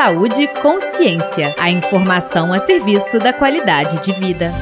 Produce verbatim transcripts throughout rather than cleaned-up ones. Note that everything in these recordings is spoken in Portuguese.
Saúde e Consciência. A informação a serviço da qualidade de vida.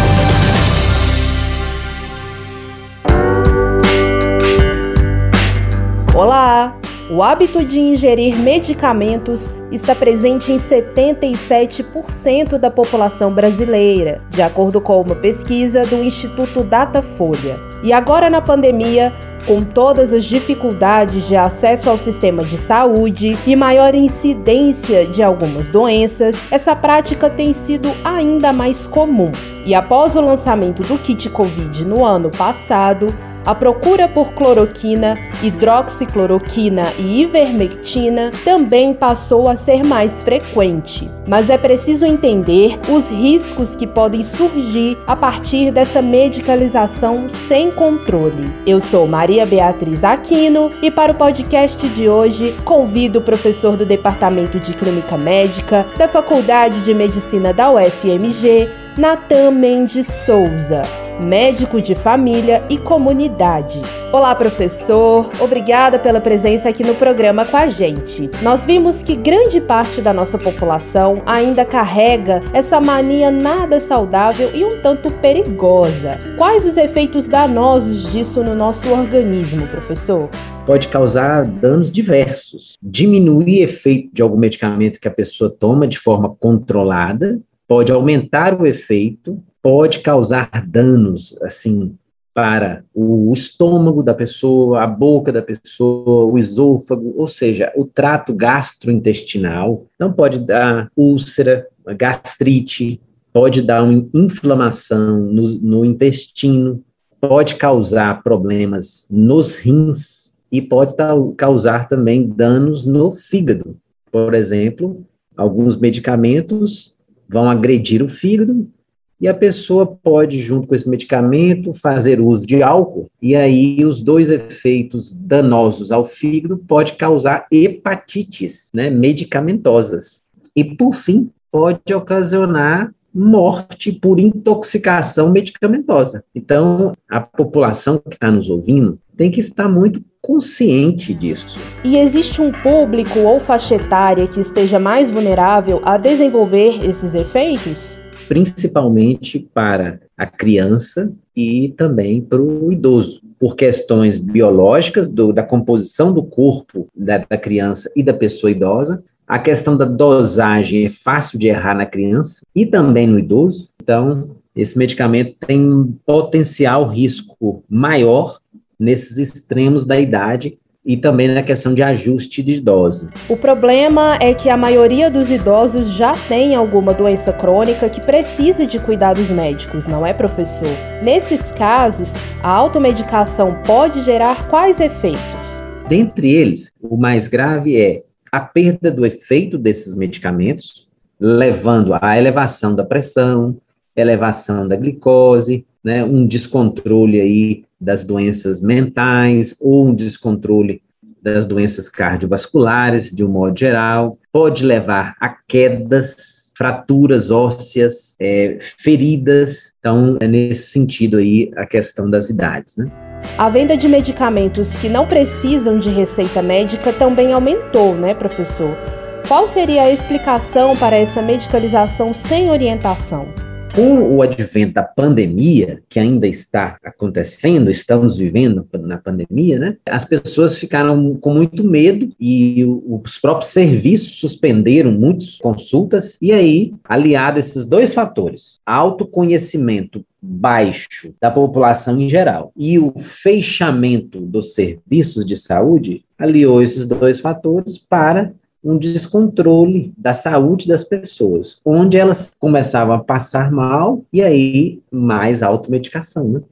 Olá! O hábito de ingerir medicamentos está presente em setenta e sete por cento da população brasileira, de acordo com uma pesquisa do Instituto Datafolha. E agora na pandemia, com todas as dificuldades de acesso ao sistema de saúde e maior incidência de algumas doenças, essa prática tem sido ainda mais comum. E após o lançamento do kit Covid no ano passado, a procura por cloroquina, hidroxicloroquina e ivermectina também passou a ser mais frequente. Mas é preciso entender os riscos que podem surgir a partir dessa medicalização sem controle. Eu sou Maria Beatriz Aquino e para o podcast de hoje convido o professor do Departamento de Clínica Médica da Faculdade de Medicina da U F M G, Natan Mendes Souza, médico de família e comunidade. Olá, professor. Obrigada pela presença aqui no programa com a gente. Nós vimos que grande parte da nossa população ainda carrega essa mania nada saudável e um tanto perigosa. Quais os efeitos danosos disso no nosso organismo, professor? Pode causar danos diversos. Diminuir efeito de algum medicamento que a pessoa toma de forma controlada, pode aumentar o efeito, pode causar danos, assim, para o estômago da pessoa, a boca da pessoa, o esôfago, ou seja, o trato gastrointestinal. Então, pode dar úlcera, gastrite, pode dar uma inflamação no, no intestino, pode causar problemas nos rins e pode causar também danos no fígado. Por exemplo, alguns medicamentos vão agredir o fígado e a pessoa pode, junto com esse medicamento, fazer uso de álcool, e aí os dois efeitos danosos ao fígado pode causar hepatites, né, medicamentosas. E, por fim, pode ocasionar morte por intoxicação medicamentosa. Então, a população que está nos ouvindo tem que estar muito consciente disso. E existe um público ou faixa etária que esteja mais vulnerável a desenvolver esses efeitos? Principalmente para a criança e também para o idoso, por questões biológicas, do, da composição do corpo da, da criança e da pessoa idosa. A questão da dosagem é fácil de errar na criança e também no idoso. Então, esse medicamento tem um potencial risco maior nesses extremos da idade e também na questão de ajuste de dose. O problema é que a maioria dos idosos já tem alguma doença crônica que precise de cuidados médicos, não é, professor? Nesses casos, a automedicação pode gerar quais efeitos? Dentre eles, o mais grave é a perda do efeito desses medicamentos, levando à elevação da pressão, elevação da glicose, né, um descontrole aí das doenças mentais ou um descontrole das doenças cardiovasculares, de um modo geral, pode levar a quedas, fraturas ósseas, é, feridas. Então, é nesse sentido aí a questão das idades, né? A venda de medicamentos que não precisam de receita médica também aumentou, né, professor? Qual seria a explicação para essa medicalização sem orientação? Com o advento da pandemia, que ainda está acontecendo, estamos vivendo na pandemia, né? As pessoas ficaram com muito medo e os próprios serviços suspenderam muitas consultas. E aí, aliado a esses dois fatores, autoconhecimento baixo da população em geral e o fechamento dos serviços de saúde, aliou esses dois fatores para um descontrole da saúde das pessoas, onde elas começavam a passar mal e aí mais automedicação, né?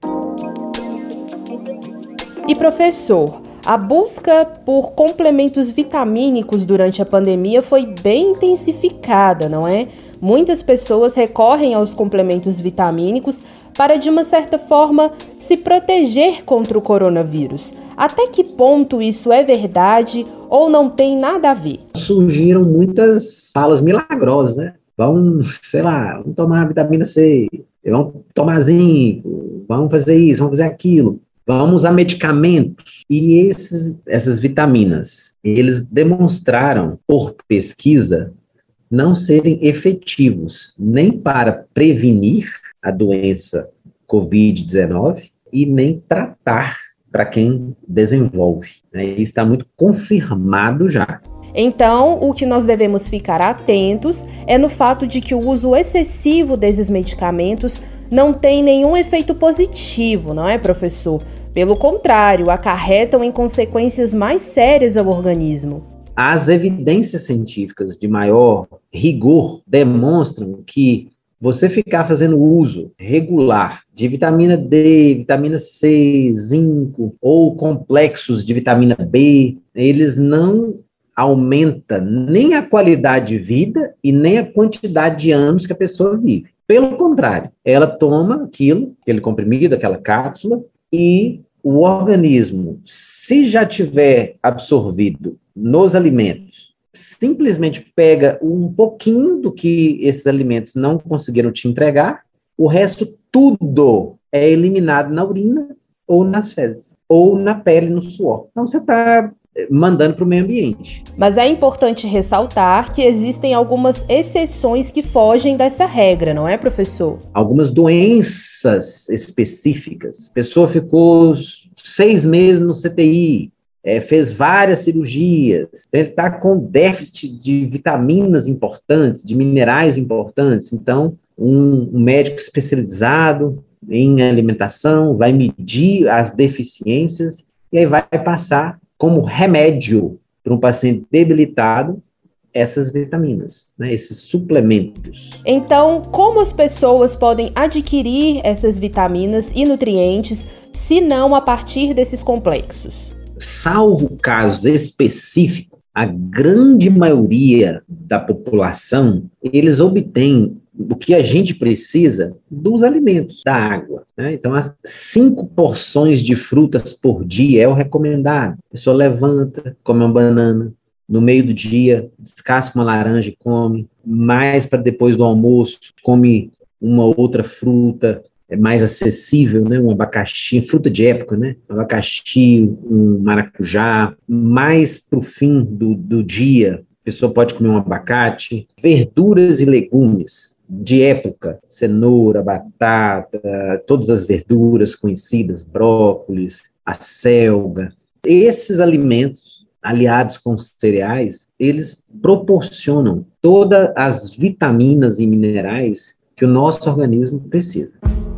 E professor, a busca por complementos vitamínicos durante a pandemia foi bem intensificada, não é? Muitas pessoas recorrem aos complementos vitamínicos para, de uma certa forma, se proteger contra o coronavírus. Até que ponto isso é verdade ou não tem nada a ver? Surgiram muitas falas milagrosas, né? Vamos, sei lá, vamos tomar vitamina C, vamos tomar zinco, vamos fazer isso, vamos fazer aquilo. Vamos usar medicamentos. E esses, essas vitaminas, eles demonstraram, por pesquisa, não serem efetivos nem para prevenir a doença covid dezenove e nem tratar para quem desenvolve. Né? Isso está muito confirmado já. Então, o que nós devemos ficar atentos é no fato de que o uso excessivo desses medicamentos não tem nenhum efeito positivo, não é, professor? Pelo contrário, acarretam em consequências mais sérias ao organismo. As evidências científicas de maior rigor demonstram que você ficar fazendo uso regular de vitamina D, vitamina C, zinco ou complexos de vitamina B, eles não aumentam nem a qualidade de vida e nem a quantidade de anos que a pessoa vive. Pelo contrário, ela toma aquilo, aquele comprimido, aquela cápsula, e o organismo, se já tiver absorvido nos alimentos, simplesmente pega um pouquinho do que esses alimentos não conseguiram te entregar, o resto tudo é eliminado na urina ou nas fezes, ou na pele, no suor. Então você está mandando para o meio ambiente. Mas é importante ressaltar que existem algumas exceções que fogem dessa regra, não é, professor? Algumas doenças específicas. A pessoa ficou seis meses no C T I, é, fez várias cirurgias, ele está com déficit de vitaminas importantes, de minerais importantes. Então, um, um médico especializado em alimentação vai medir as deficiências e aí vai passar como remédio para um paciente debilitado essas vitaminas, né, esses suplementos. Então, como as pessoas podem adquirir essas vitaminas e nutrientes, se não a partir desses complexos? Salvo casos específicos, a grande maioria da população, eles obtêm o que a gente precisa dos alimentos, da água. Né? Então, as cinco porções de frutas por dia é o recomendado. A pessoa levanta, come uma banana, no meio do dia, descasca uma laranja e come, mais para depois do almoço, come uma outra fruta é mais acessível, né? Um abacaxi, fruta de época, né? Um abacaxi, um maracujá, mais para o fim do, do dia, a pessoa pode comer um abacate, verduras e legumes de época, cenoura, batata, todas as verduras conhecidas, brócolis, a selga. Esses alimentos, aliados com os cereais, eles proporcionam todas as vitaminas e minerais que o nosso organismo precisa.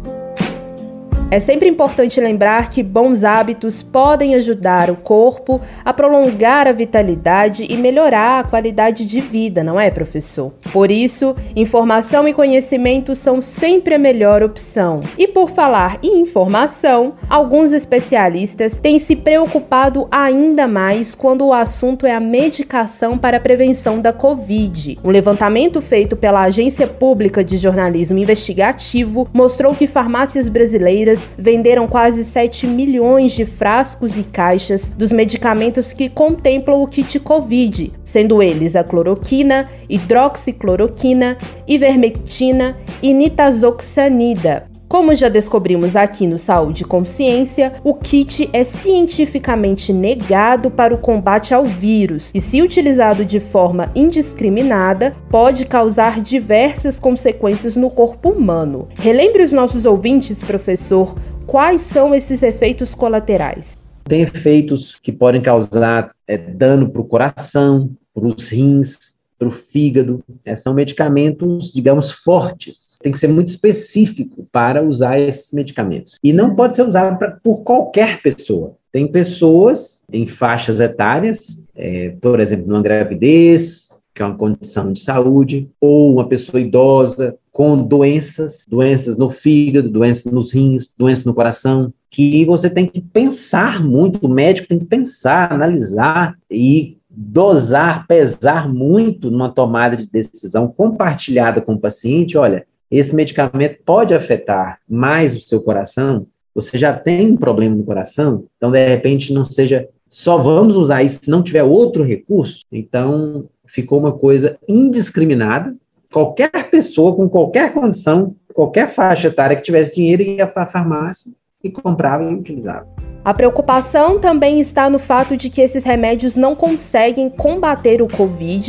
É sempre importante lembrar que bons hábitos podem ajudar o corpo a prolongar a vitalidade e melhorar a qualidade de vida, não é, professor? Por isso, informação e conhecimento são sempre a melhor opção. E por falar em informação, alguns especialistas têm se preocupado ainda mais quando o assunto é a medicação para a prevenção da Covid. Um levantamento feito pela Agência Pública de Jornalismo Investigativo mostrou que farmácias brasileiras venderam quase sete milhões de frascos e caixas dos medicamentos que contemplam o kit Covid, sendo eles a cloroquina, hidroxicloroquina, ivermectina e nitazoxanida. Como já descobrimos aqui no Saúde e Consciência, o kit é cientificamente negado para o combate ao vírus e, se utilizado de forma indiscriminada, pode causar diversas consequências no corpo humano. Relembre os nossos ouvintes, professor, quais são esses efeitos colaterais? Tem efeitos que podem causar é, dano para o coração, para os rins, para o fígado. É, são medicamentos, digamos, fortes. Tem que ser muito específico para usar esses medicamentos. E não pode ser usado pra, por qualquer pessoa. Tem pessoas em faixas etárias, é, por exemplo, numa gravidez, que é uma condição de saúde, ou uma pessoa idosa com doenças, doenças no fígado, doenças nos rins, doenças no coração, que você tem que pensar muito, o médico tem que pensar, analisar e dosar, pesar muito numa tomada de decisão compartilhada com o paciente. Olha, esse medicamento pode afetar mais o seu coração, você já tem um problema no coração, então de repente não seja só vamos usar isso se não tiver outro recurso. Então ficou uma coisa indiscriminada, qualquer pessoa com qualquer condição, qualquer faixa etária que tivesse dinheiro ia para a farmácia e comprava e utilizava. A preocupação também está no fato de que esses remédios não conseguem combater o Covid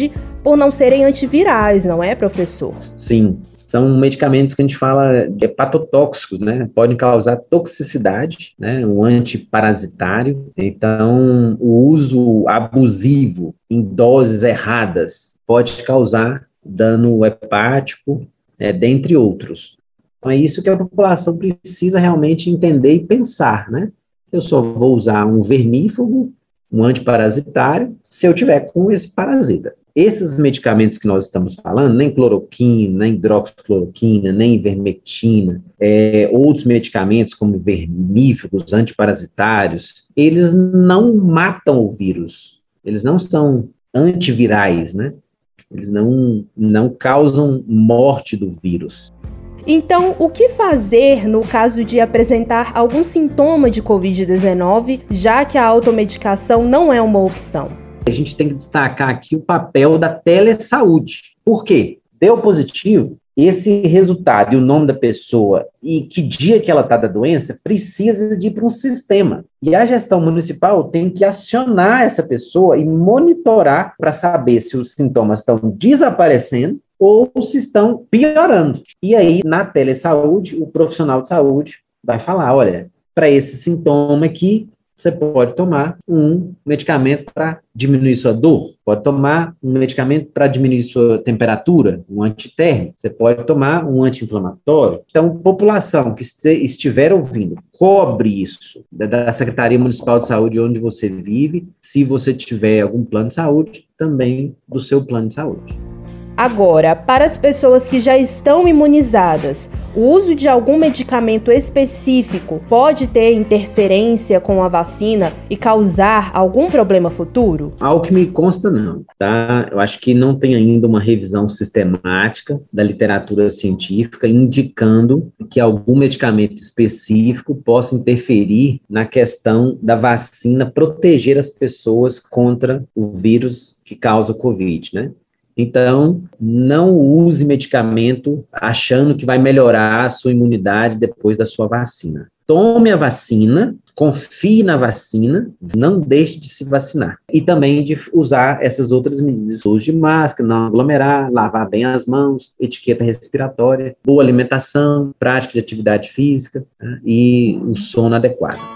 por não serem antivirais, não é, professor? Sim, são medicamentos que a gente fala de hepatotóxicos, né? Podem causar toxicidade, né? Um antiparasitário. Então, o uso abusivo em doses erradas pode causar dano hepático, é, dentre outros. Então, é isso que a população precisa realmente entender e pensar, né? Eu só vou usar um vermífugo, um antiparasitário, se eu tiver com esse parasita. Esses medicamentos que nós estamos falando, nem cloroquina, nem hidroxicloroquina, nem ivermectina, é, outros medicamentos como vermífugos, antiparasitários, eles não matam o vírus, eles não são antivirais, né? Eles não, não causam morte do vírus. Então, o que fazer no caso de apresentar algum sintoma de covid dezenove, já que a automedicação não é uma opção? A gente tem que destacar aqui o papel da telesaúde. Por quê? Deu positivo, esse resultado e o nome da pessoa e que dia que ela está da doença precisa de ir para um sistema. E a gestão municipal tem que acionar essa pessoa e monitorar para saber se os sintomas estão desaparecendo ou se estão piorando. E aí, na telesaúde, o profissional de saúde vai falar, olha, para esse sintoma aqui, você pode tomar um medicamento para diminuir sua dor, pode tomar um medicamento para diminuir sua temperatura, um antitérmico, você pode tomar um anti-inflamatório. Então, população que estiver ouvindo, cobre isso da Secretaria Municipal de Saúde onde você vive, se você tiver algum plano de saúde, também do seu plano de saúde. Agora, para as pessoas que já estão imunizadas, o uso de algum medicamento específico pode ter interferência com a vacina e causar algum problema futuro? Ao que me consta, não, tá? Eu acho que não tem ainda uma revisão sistemática da literatura científica indicando que algum medicamento específico possa interferir na questão da vacina proteger as pessoas contra o vírus que causa o Covid, né? Então, não use medicamento achando que vai melhorar a sua imunidade depois da sua vacina. Tome a vacina, confie na vacina, não deixe de se vacinar. E também de usar essas outras medidas, uso de máscara, não aglomerar, lavar bem as mãos, etiqueta respiratória, boa alimentação, prática de atividade física, né, e o sono adequado.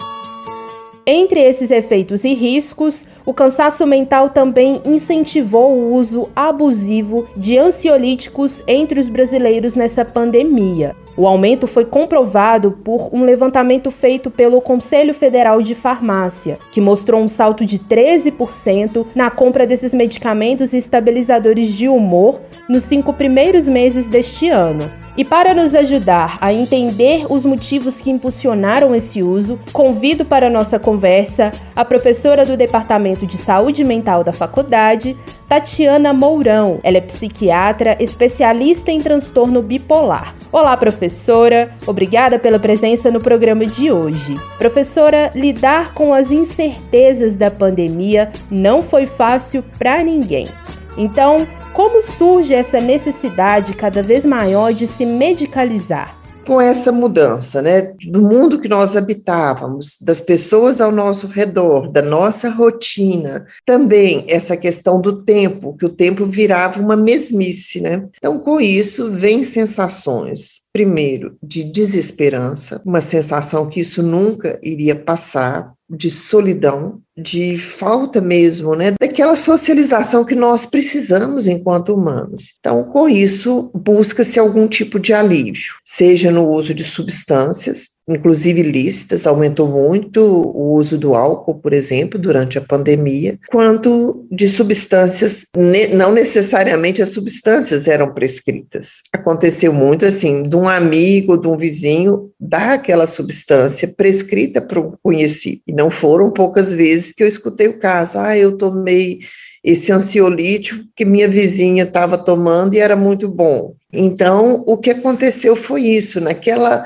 Entre esses efeitos e riscos, o cansaço mental também incentivou o uso abusivo de ansiolíticos entre os brasileiros nessa pandemia. O aumento foi comprovado por um levantamento feito pelo Conselho Federal de Farmácia, que mostrou um salto de treze por cento na compra desses medicamentos e estabilizadores de humor nos cinco primeiros meses deste ano. E para nos ajudar a entender os motivos que impulsionaram esse uso, convido para a nossa conversa a professora do Departamento de Saúde Mental da faculdade, Tatiana Mourão. Ela é psiquiatra, especialista em transtorno bipolar. Olá, professora. Obrigada pela presença no programa de hoje. Professora, lidar com as incertezas da pandemia não foi fácil para ninguém. Então, como surge essa necessidade cada vez maior de se medicalizar? Com essa mudança, né, do mundo que nós habitávamos, das pessoas ao nosso redor, da nossa rotina, também essa questão do tempo, que o tempo virava uma mesmice, né? Então, com isso, vem sensações, primeiro, de desesperança, uma sensação que isso nunca iria passar, de solidão, de falta mesmo, né, daquela socialização que nós precisamos enquanto humanos. Então, com isso, busca-se algum tipo de alívio, seja no uso de substâncias, inclusive ilícitas, aumentou muito o uso do álcool, por exemplo, durante a pandemia, quanto de substâncias, não necessariamente as substâncias eram prescritas. Aconteceu muito assim, de um amigo, de um vizinho, dar aquela substância prescrita para um conhecido. E não foram poucas vezes que eu escutei o caso, ah, eu tomei esse ansiolítico que minha vizinha estava tomando e era muito bom. Então, o que aconteceu foi isso, naquela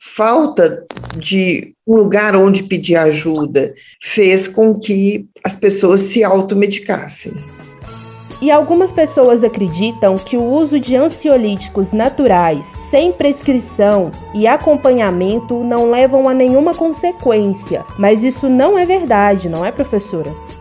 falta de um lugar onde pedir ajuda, fez com que as pessoas se automedicassem. E algumas pessoas acreditam que o uso de ansiolíticos naturais, sem prescrição e acompanhamento, não levam a nenhuma consequência. Mas isso não é verdade, não é, professora?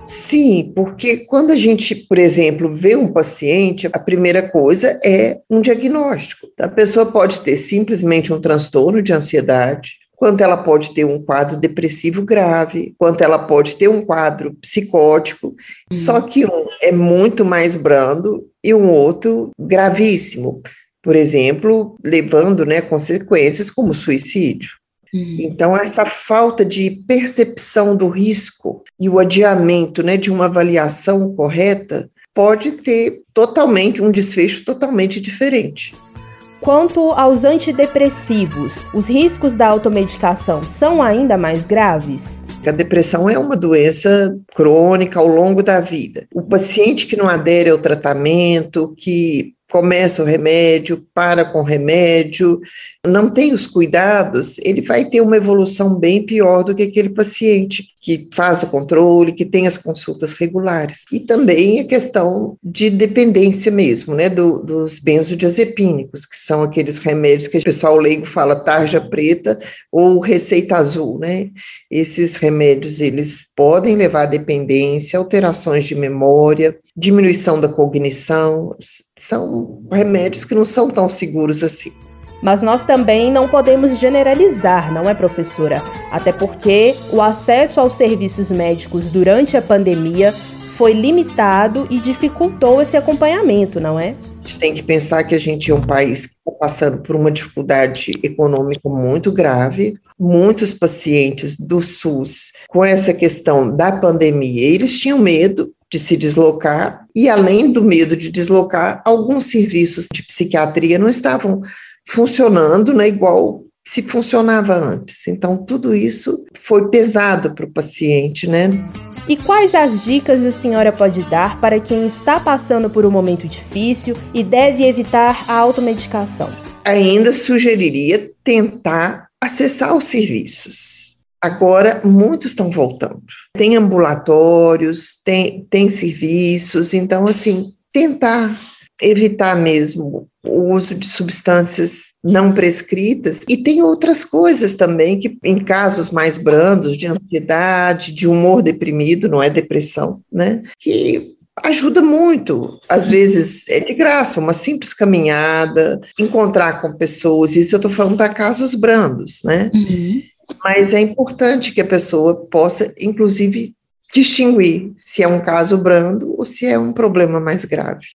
Sim, porque quando a gente, por exemplo, vê um paciente, a primeira coisa é um diagnóstico. A pessoa pode ter simplesmente um transtorno de ansiedade, quanto ela pode ter um quadro depressivo grave, quanto ela pode ter um quadro psicótico, uhum. Só que um é muito mais brando e um outro gravíssimo, por exemplo, levando, né, consequências como suicídio. Então, essa falta de percepção do risco e o adiamento, né, de uma avaliação correta pode ter totalmente um desfecho totalmente diferente. Quanto aos antidepressivos, os riscos da automedicação são ainda mais graves? A depressão é uma doença crônica ao longo da vida. O paciente que não adere ao tratamento, que começa o remédio, para com o remédio, não tem os cuidados, ele vai ter uma evolução bem pior do que aquele paciente que faz o controle, que tem as consultas regulares. E também a questão de dependência mesmo, né, do, dos benzodiazepínicos, que são aqueles remédios que o pessoal leigo fala tarja preta ou receita azul, né? Esses remédios, eles podem levar a dependência, alterações de memória, diminuição da cognição, são remédios que não são tão seguros assim. Mas nós também não podemos generalizar, não é, professora? Até porque o acesso aos serviços médicos durante a pandemia foi limitado e dificultou esse acompanhamento, não é? A gente tem que pensar que a gente é um país que está passando por uma dificuldade econômica muito grave. Muitos pacientes do SUS, com essa questão da pandemia, eles tinham medo de se deslocar e, além do medo de deslocar, alguns serviços de psiquiatria não estavam funcionando, né, igual se funcionava antes. Então, tudo isso foi pesado para o paciente, né? E quais as dicas a senhora pode dar para quem está passando por um momento difícil e deve evitar a automedicação? Ainda sugeriria tentar acessar os serviços. Agora, muitos estão voltando. Tem ambulatórios, tem, tem serviços, então, assim, tentar evitar mesmo o uso de substâncias não prescritas. E tem outras coisas também que, em casos mais brandos, de ansiedade, de humor deprimido, não é depressão, né? Que ajuda muito. Às vezes é de graça, uma simples caminhada, encontrar com pessoas. Isso eu estou falando para casos brandos, né? Uhum. Mas é importante que a pessoa possa, inclusive, distinguir se é um caso brando ou se é um problema mais grave.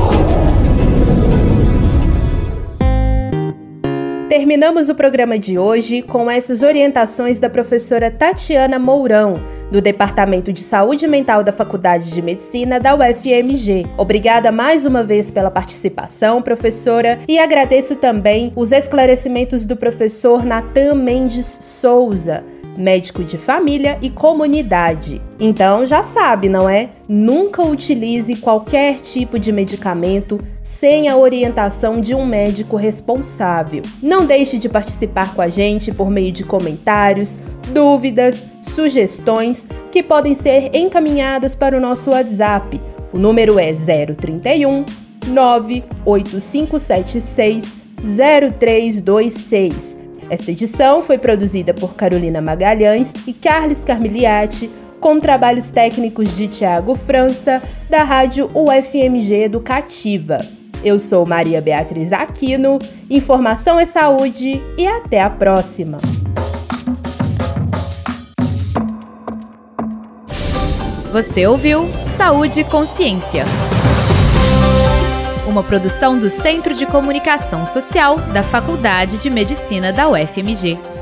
Terminamos o programa de hoje com essas orientações da professora Tatiana Mourão, do Departamento de Saúde Mental da Faculdade de Medicina da U F M G. Obrigada mais uma vez pela participação, professora, e agradeço também os esclarecimentos do professor Natan Mendes Souza, médico de família e comunidade. Então já sabe, não é? Nunca utilize qualquer tipo de medicamento sem a orientação de um médico responsável. Não deixe de participar com a gente por meio de comentários, dúvidas, sugestões que podem ser encaminhadas para o nosso WhatsApp. O número é zero trinta e um, nove oito cinco sete seis, zero três dois seis. Esta edição foi produzida por Carolina Magalhães e Carlos Carmiliati, com trabalhos técnicos de Tiago França, da Rádio U F M G Educativa. Eu sou Maria Beatriz Aquino, informação é saúde e até a próxima. Você ouviu Saúde e Consciência, uma produção do Centro de Comunicação Social da Faculdade de Medicina da U F M G.